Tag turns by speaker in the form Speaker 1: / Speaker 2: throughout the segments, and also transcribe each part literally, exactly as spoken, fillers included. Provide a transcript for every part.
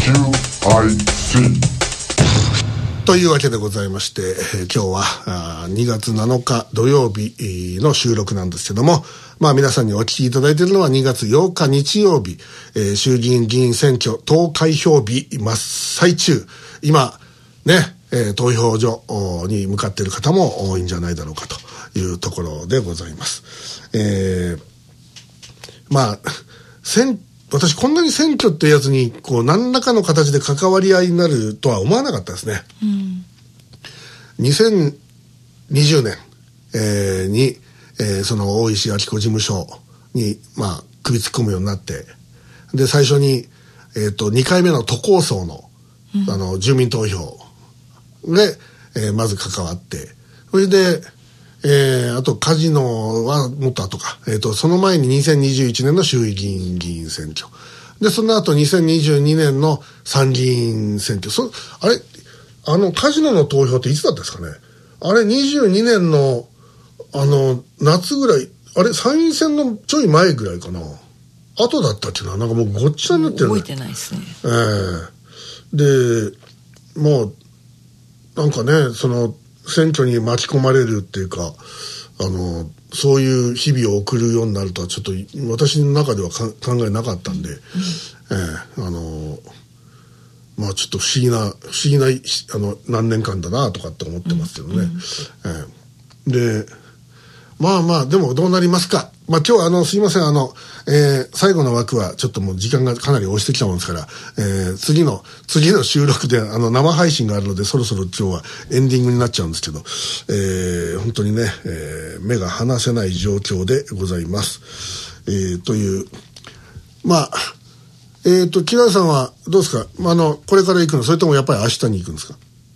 Speaker 1: キューアイシー
Speaker 2: というわけでございまして、えー、今日はにがつなのか土曜日の収録なんですけども、まあ皆さんにお聞きいただいているのはにがつようか日曜日、えー、衆議院議員選挙投開票日真っ最中、今ね、えー、投票所に向かっている方も多いんじゃないだろうかというところでございます。えー、まあ選私こんなに選挙ってやつにこう何らかの形で関わり合いになるとは思わなかったですね。うん、にせんにじゅうねん、えー、に、えー、その大石晃子事務所に、まあ、首突っ込むようになって、で最初に、えー、とにかいめの都構想の、うん、あの住民投票で、えー、まず関わって、それでえー、あとカジノはもっと後か、えーと、その前ににせんにじゅういちねんの衆議院議員選挙で、その後にせんにじゅうにねんの参議院選挙、そあれあのカジノの投票っていつだったですかね。あれにじゅうにねんのあの夏ぐらい、あれ参院選のちょい前ぐらいかな、後だったっけな、なんかもうごっちゃになってる、ね、
Speaker 3: 覚えてないですね。
Speaker 2: えー、でもうなんかね、その選挙に巻き込まれるっていうか、あのそういう日々を送るようになるとはちょっと私の中ではか考えなかったんで、うん、えー、あのまあちょっと不思議な不思議なあの何年間だなとかって思ってますけどね、うんうん、えー、でまあまあでもどうなりますか。まあ今日はあのすいません、あの、えー、最後の枠はちょっともう時間がかなり押してきたもんですから、えー、次の次の収録であの生配信があるのでそろそろ今日はエンディングになっちゃうんですけど、えー、本当にね、えー、目が離せない状況でございます。えー、というまあえーと木田さんはどうですか。あのこれから行くの、それともやっぱり明日に行くんですか。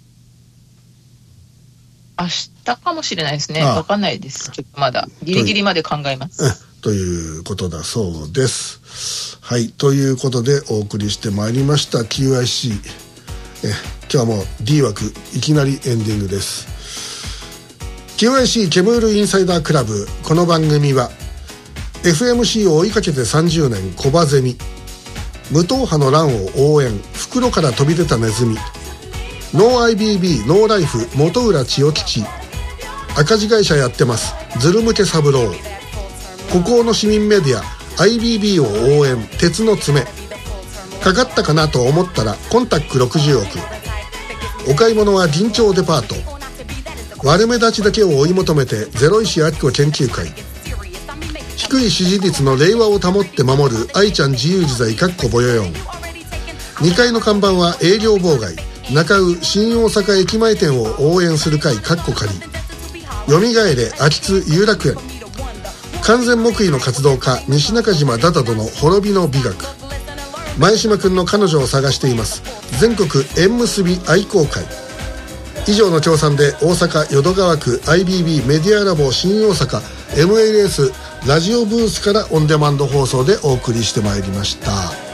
Speaker 3: 明日かもしれないですね。わかんないです。ちょっとまだギリギリまで考えます。
Speaker 2: ということだそうです。はい、ということでお送りしてまいりました キューアイシー。え今日はもう D 枠いきなりエンディングです。 キューアイシー ケムールインサイダークラブ。この番組は エフエムシー を追いかけてさんじゅうねんコバゼミ、無党派の乱を応援、袋から飛び出たネズミ、ノー アイビービー ノーライフ元浦千代吉、赤字会社やってますズル向け三郎、孤高の市民メディア アイビービー を応援鉄の爪、かかったかなと思ったらコンタックろくじゅうおく、お買い物は銀町デパート、悪目立ちだけを追い求めてゼロ石明子研究会、低い支持率の令和を保って守る愛ちゃん自由自在かっこぼよよん、にかいの看板は営業妨害、中尾新大阪駅前店を応援する会かっこ仮、よみがえれ秋津有楽園、完全黙秘の活動家西中島ダダドの滅びの美学、前島くんの彼女を探しています全国縁結び愛好会。以上の協賛で大阪淀川区 アイビービー メディアラボ新大阪 エムエルエス ラジオブースからオンデマンド放送でお送りしてまいりました。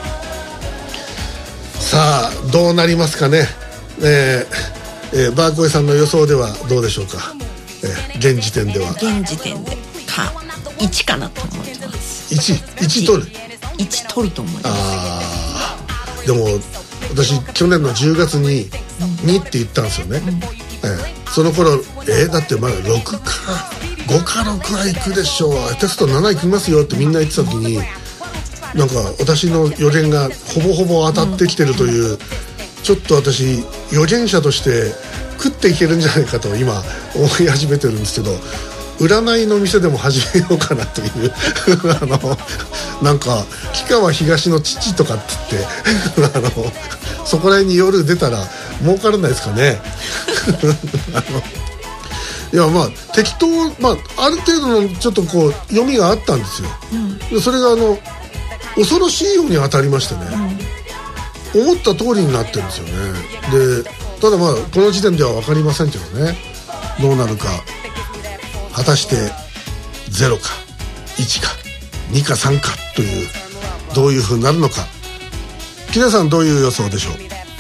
Speaker 2: さあどうなりますかね。えーえー、バーコエさんの予想ではどうでしょうか。えー、現時点では
Speaker 3: 現時点でかいちかなと思ってます。
Speaker 2: いち, いち取る
Speaker 3: いち取ると思います。
Speaker 2: あでも私去年のじゅうがつににって言ったんですよね、うん、えー、その頃えー、だってまだろくかごかろくは行くでしょう、テストなな行きますよってみんな言ってた時に、なんか私の予言がほぼほぼ当たってきてるという、うん、ちょっと私予言者として食っていけるんじゃないかと今思い始めてるんですけど、占いの店でも始めようかなというあのなんか氷川東の父とかって言ってあのそこら辺に夜出たら儲からないですかねあのいやまあ適当、まあ、ある程度のちょっとこう読みがあったんですよ、うん、でそれがあの恐ろしいように当たりましてね、うん、思った通りになってるんですよね。でただまあこの時点では分かりませんけどね、どうなるか、果たしてゼロかいちかにかさんかというどういう風になるのか。木田さんどういう予想でしょう。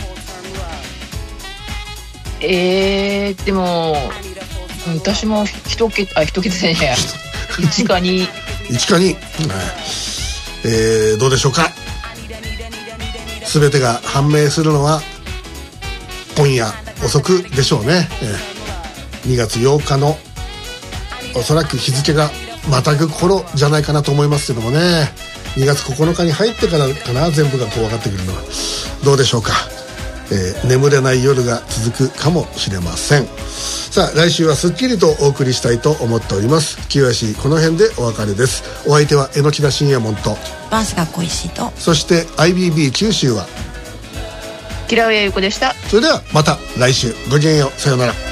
Speaker 3: えー、でも私も一桁あ一桁じゃないやいちかに
Speaker 2: いちかに、えー、どうでしょうか。 全てが判明するのは今夜遅くでしょうね、えー、にがつようかのおそらく日付がまたぐ頃じゃないかなと思いますけどもね、にがつここのかに入ってからかな、全部がこう分かってくるのは。どうでしょうか、えー、眠れない夜が続くかもしれません。さあ来週はすっきりとお送りしたいと思っております。キューアイシー この辺でお別れです。お相手は榎田信也門と
Speaker 4: バースが恋しいと、
Speaker 2: そして アイビービー 九州は
Speaker 3: 木良谷優子でした。
Speaker 2: それではまた来週、ごきげんよう、さようなら。